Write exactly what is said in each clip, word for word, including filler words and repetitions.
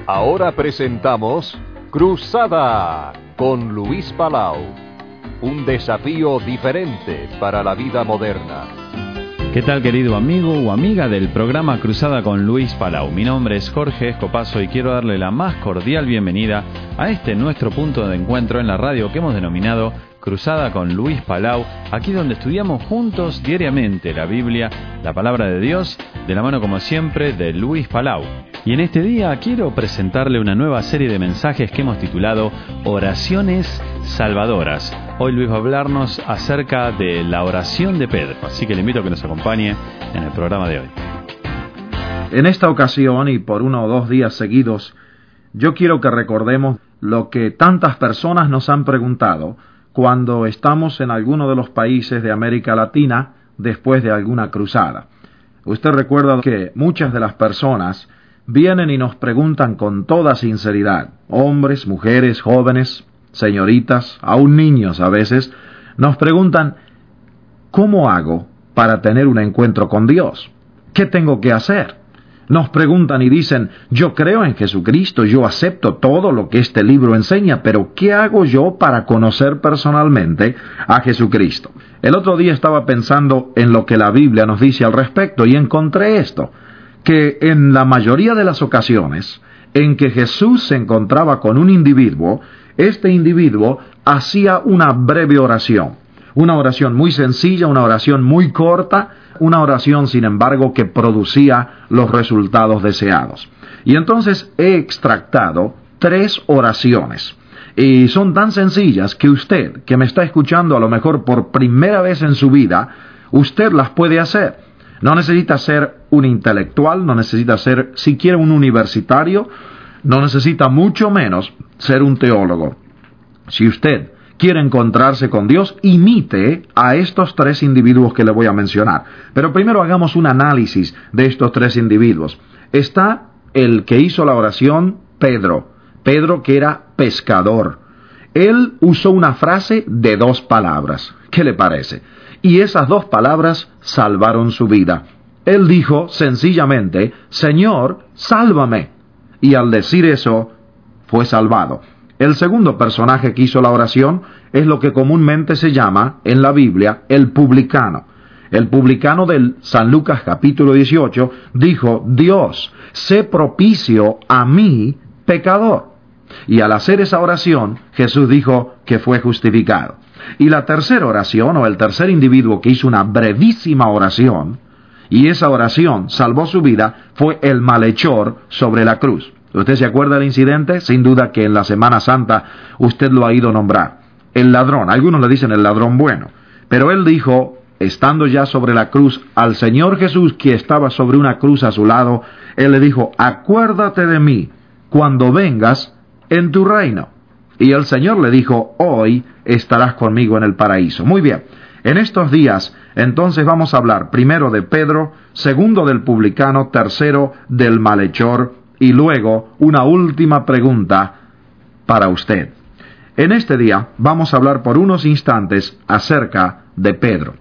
Ahora presentamos Cruzada con Luis Palau. Un desafío diferente para la vida moderna. ¿Qué tal, querido amigo o amiga del programa Cruzada con Luis Palau? Mi nombre es Jorge Escopazo y quiero darle la más cordial bienvenida a este nuestro punto de encuentro en la radio que hemos denominado Cruzada con Luis Palau, aquí donde estudiamos juntos diariamente la Biblia, la Palabra de Dios, de la mano como siempre de Luis Palau. Y en este día quiero presentarle una nueva serie de mensajes que hemos titulado Oraciones Salvadoras. Hoy Luis va a hablarnos acerca de la oración de Pedro, así que le invito a que nos acompañe en el programa de hoy. En esta ocasión y por uno o dos días seguidos, yo quiero que recordemos lo que tantas personas nos han preguntado cuando estamos en alguno de los países de América Latina después de alguna cruzada. Usted recuerda que muchas de las personas vienen y nos preguntan con toda sinceridad, hombres, mujeres, jóvenes, señoritas, aún niños a veces, nos preguntan, ¿cómo hago para tener un encuentro con Dios? ¿Qué tengo que hacer? Nos preguntan y dicen, yo creo en Jesucristo, yo acepto todo lo que este libro enseña, pero ¿qué hago yo para conocer personalmente a Jesucristo? El otro día estaba pensando en lo que la Biblia nos dice al respecto y encontré esto, que en la mayoría de las ocasiones en que Jesús se encontraba con un individuo, este individuo hacía una breve oración, una oración muy sencilla, una oración muy corta, una oración, sin embargo, que producía los resultados deseados. Y entonces he extractado tres oraciones. Y son tan sencillas que usted, que me está escuchando a lo mejor por primera vez en su vida, usted las puede hacer. No necesita ser un intelectual, no necesita ser siquiera un universitario, no necesita mucho menos ser un teólogo. Si usted quiere encontrarse con Dios, imite a estos tres individuos que le voy a mencionar. Pero primero hagamos un análisis de estos tres individuos. Está el que hizo la oración, Pedro. Pedro, que era pescador. Él usó una frase de dos palabras. ¿Qué le parece? Y esas dos palabras salvaron su vida. Él dijo sencillamente, Señor, sálvame. Y al decir eso, fue salvado. El segundo personaje que hizo la oración es lo que comúnmente se llama en la Biblia el publicano. El publicano del San Lucas capítulo dieciocho dijo, Dios, sé propicio a mí, pecador. Y al hacer esa oración, Jesús dijo que fue justificado. Y la tercera oración, o el tercer individuo que hizo una brevísima oración, y esa oración salvó su vida, fue el malhechor sobre la cruz. ¿Usted se acuerda del incidente? Sin duda que en la Semana Santa usted lo ha ido a nombrar. El ladrón, algunos le dicen el ladrón bueno, pero él dijo, estando ya sobre la cruz, al Señor Jesús, que estaba sobre una cruz a su lado, él le dijo, acuérdate de mí cuando vengas en tu reino. Y el Señor le dijo, hoy estarás conmigo en el paraíso. Muy bien, en estos días, entonces vamos a hablar primero de Pedro, segundo del publicano, tercero del malhechor, y luego una última pregunta para usted. En este día vamos a hablar por unos instantes acerca de Pedro.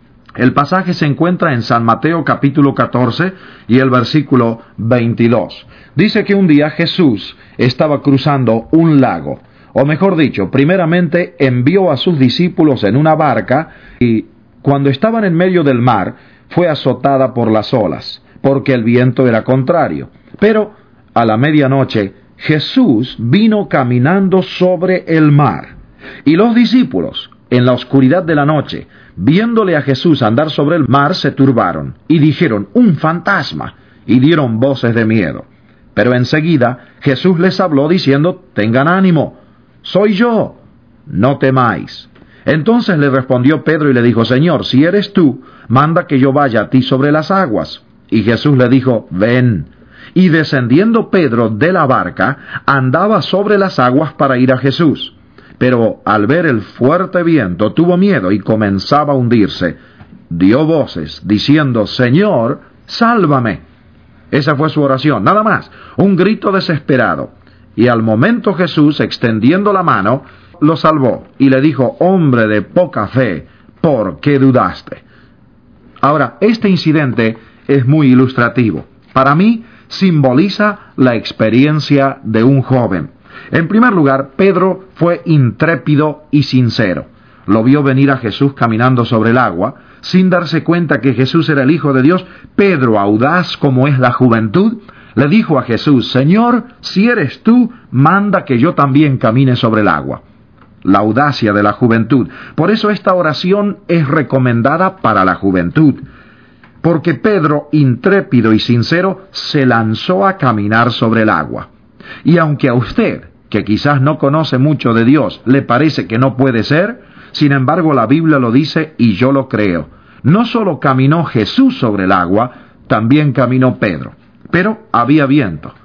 El pasaje se encuentra en San Mateo capítulo catorce y el versículo veintidós. Dice que un día Jesús estaba cruzando un lago, o mejor dicho, primeramente envió a sus discípulos en una barca y cuando estaban en medio del mar fue azotada por las olas, porque el viento era contrario. Pero a la medianoche Jesús vino caminando sobre el mar, y los discípulos, en la oscuridad de la noche, viéndole a Jesús andar sobre el mar, se turbaron, y dijeron, un fantasma, y dieron voces de miedo. Pero enseguida Jesús les habló diciendo, tengan ánimo, soy yo, no temáis. Entonces le respondió Pedro y le dijo, Señor, si eres tú, manda que yo vaya a ti sobre las aguas. Y Jesús le dijo, ven. Y descendiendo Pedro de la barca, andaba sobre las aguas para ir a Jesús. Pero al ver el fuerte viento, tuvo miedo y comenzaba a hundirse. Dio voces, diciendo, Señor, sálvame. Esa fue su oración, nada más, un grito desesperado. Y al momento Jesús, extendiendo la mano, lo salvó y le dijo, hombre de poca fe, ¿por qué dudaste? Ahora, este incidente es muy ilustrativo. Para mí, simboliza la experiencia de un joven. En primer lugar, Pedro fue intrépido y sincero. Lo vio venir a Jesús caminando sobre el agua, sin darse cuenta que Jesús era el Hijo de Dios. Pedro, audaz como es la juventud, le dijo a Jesús: Señor, si eres tú, manda que yo también camine sobre el agua. La audacia de la juventud. Por eso esta oración es recomendada para la juventud. Porque Pedro, intrépido y sincero, se lanzó a caminar sobre el agua. Y aunque a usted, que quizás no conoce mucho de Dios, le parece que no puede ser, sin embargo la Biblia lo dice y yo lo creo. No solo caminó Jesús sobre el agua, también caminó Pedro. Pero había viento.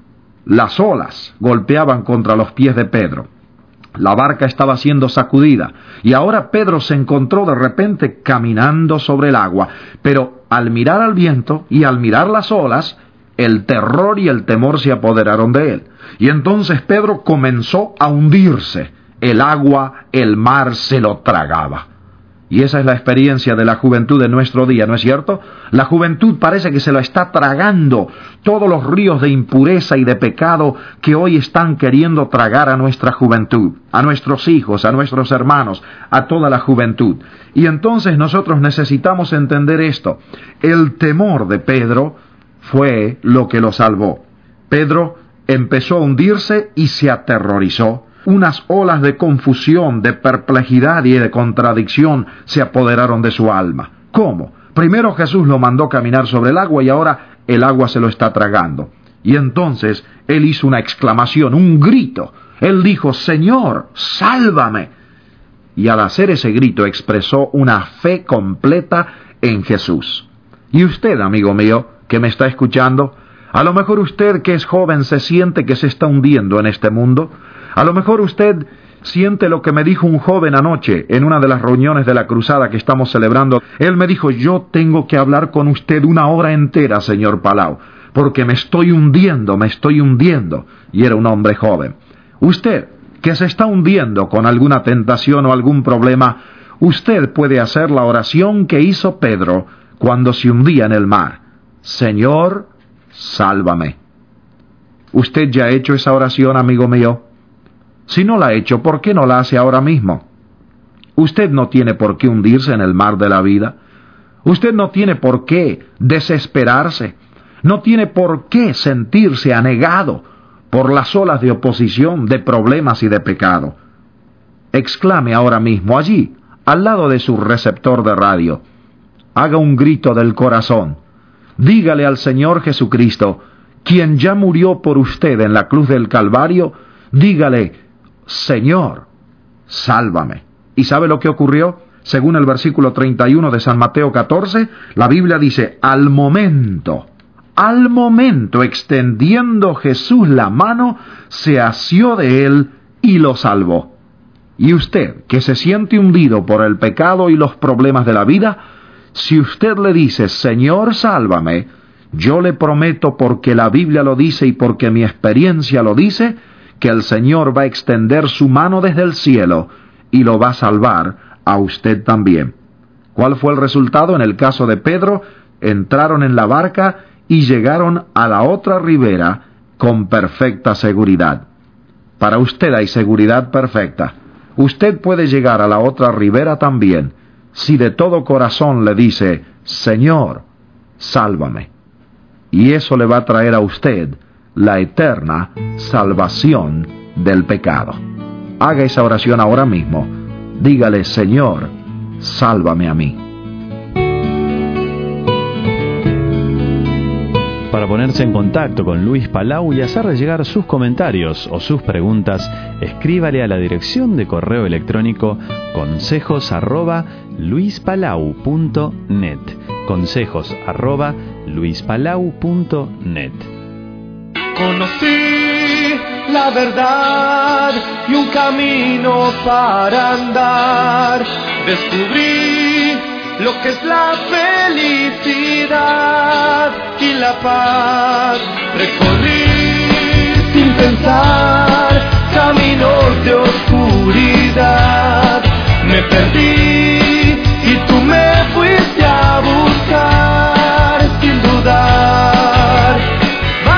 Las olas golpeaban contra los pies de Pedro. La barca estaba siendo sacudida y ahora Pedro se encontró de repente caminando sobre el agua. Pero al mirar al viento y al mirar las olas, el terror y el temor se apoderaron de él. Y entonces Pedro comenzó a hundirse. El agua, el mar se lo tragaba. Y esa es la experiencia de la juventud de nuestro día, ¿no es cierto? La juventud parece que se lo está tragando todos los ríos de impureza y de pecado que hoy están queriendo tragar a nuestra juventud, a nuestros hijos, a nuestros hermanos, a toda la juventud. Y entonces nosotros necesitamos entender esto. El temor de Pedro fue lo que lo salvó. Pedro empezó a hundirse y se aterrorizó. Unas olas de confusión, de perplejidad y de contradicción se apoderaron de su alma. ¿Cómo? Primero Jesús lo mandó caminar sobre el agua y ahora el agua se lo está tragando. Y entonces él hizo una exclamación, un grito. Él dijo: Señor, sálvame. Y al hacer ese grito expresó una fe completa en Jesús. Y usted, amigo mío, que me está escuchando, a lo mejor usted que es joven se siente que se está hundiendo en este mundo. A lo mejor usted siente lo que me dijo un joven anoche en una de las reuniones de la cruzada que estamos celebrando. Él me dijo: yo tengo que hablar con usted una hora entera, señor Palau, porque me estoy hundiendo, me estoy hundiendo. Y era un hombre joven. Usted, que se está hundiendo con alguna tentación o algún problema, usted puede hacer la oración que hizo Pedro cuando se hundía en el mar: Señor, sálvame. ¿Usted ya ha hecho esa oración, amigo mío? Si no la ha hecho, ¿por qué no la hace ahora mismo? Usted no tiene por qué hundirse en el mar de la vida. Usted no tiene por qué desesperarse. No tiene por qué sentirse anegado por las olas de oposición, de problemas y de pecado. Exclame ahora mismo allí, al lado de su receptor de radio. Haga un grito del corazón. Dígale al Señor Jesucristo, quien ya murió por usted en la cruz del Calvario, dígale: Señor, sálvame. ¿Y sabe lo que ocurrió? Según el versículo treinta y uno de San Mateo catorce, la Biblia dice: al momento, al momento, extendiendo Jesús la mano, se asió de él y lo salvó. Y usted, que se siente hundido por el pecado y los problemas de la vida, si usted le dice: Señor, sálvame, yo le prometo, porque la Biblia lo dice y porque mi experiencia lo dice, que el Señor va a extender su mano desde el cielo y lo va a salvar a usted también. ¿Cuál fue el resultado? En el caso de Pedro, entraron en la barca y llegaron a la otra ribera con perfecta seguridad. Para usted hay seguridad perfecta. Usted puede llegar a la otra ribera también, si de todo corazón le dice: Señor, sálvame. Y eso le va a traer a usted la eterna salvación del pecado. Haga esa oración ahora mismo. Dígale: Señor, sálvame a mí. Para ponerse en contacto con Luis Palau y hacerle llegar sus comentarios o sus preguntas, escríbale a la dirección de correo electrónico consejos arroba luispalau punto net. Consejos arroba luispalau punto net. Conocí la verdad y un camino para andar. Descubrí lo que es la felicidad y la paz. Recorrí sin pensar caminos de oscuridad. Me perdí y tú me fuiste a buscar sin dudar.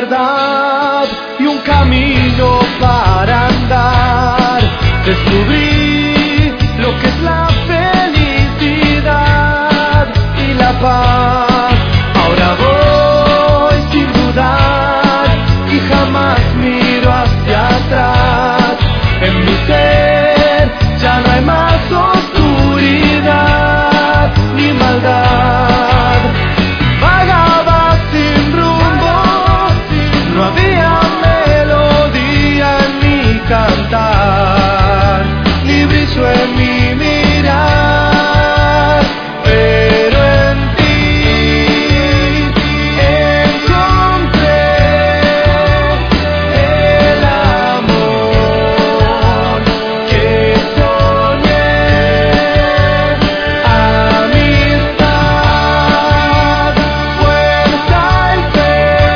verdad y un camino para andar. Descubrí lo que es la felicidad y la paz. Ahora voy sin dudar y jamás miro hacia atrás. En mi ser ya no hay más oscuridad ni maldad. Vagaba sin rumbo, no había melodía en mi cantar, ni brillo en mi mirar, pero en ti encontré el amor que soñé, amistad, fuerza y fe,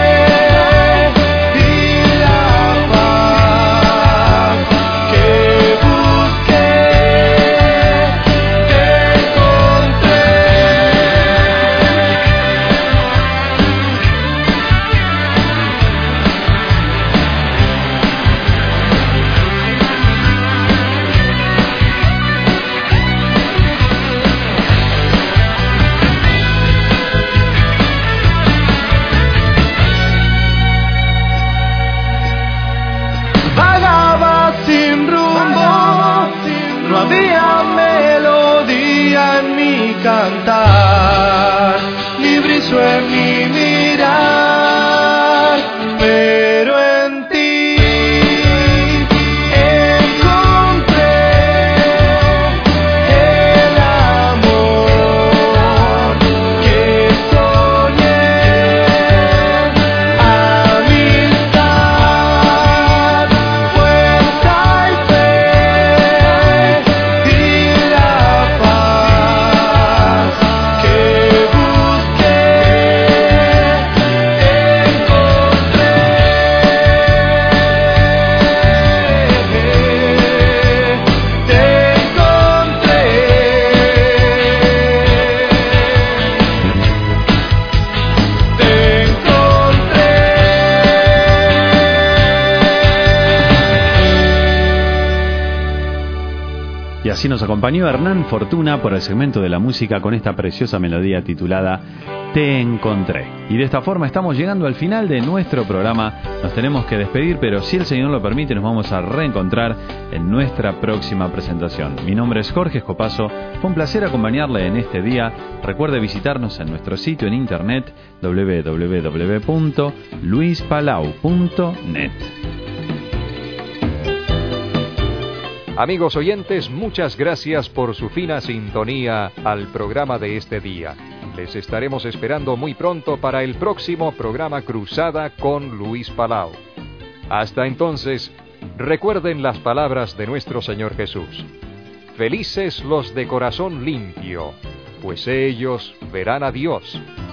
y la paz que busqué, te encontré. Vagaba sin rumbo, no había melodía en mi cantar, ni brillo en mi mirar, pero en ti encontré el amor que soñé, amistad, fuerza y fe, y la paz que busqué, encontré, te encontré, te encontré. Y así nos acompañó Hernán Fortuna por el segmento de la música con esta preciosa melodía titulada Te Encontré. Y de esta forma estamos llegando al final de nuestro programa. Nos tenemos que despedir, pero si el Señor lo permite nos vamos a reencontrar en nuestra próxima presentación. Mi nombre es Jorge Escopazo, fue un placer acompañarle en este día. Recuerde visitarnos en nuestro sitio en internet doble u doble u doble u punto luis palau punto net. Amigos oyentes, muchas gracias por su fina sintonía al programa de este día. Les estaremos esperando muy pronto para el próximo programa Cruzada con Luis Palau. Hasta entonces, recuerden las palabras de nuestro Señor Jesús. Felices los de corazón limpio, pues ellos verán a Dios.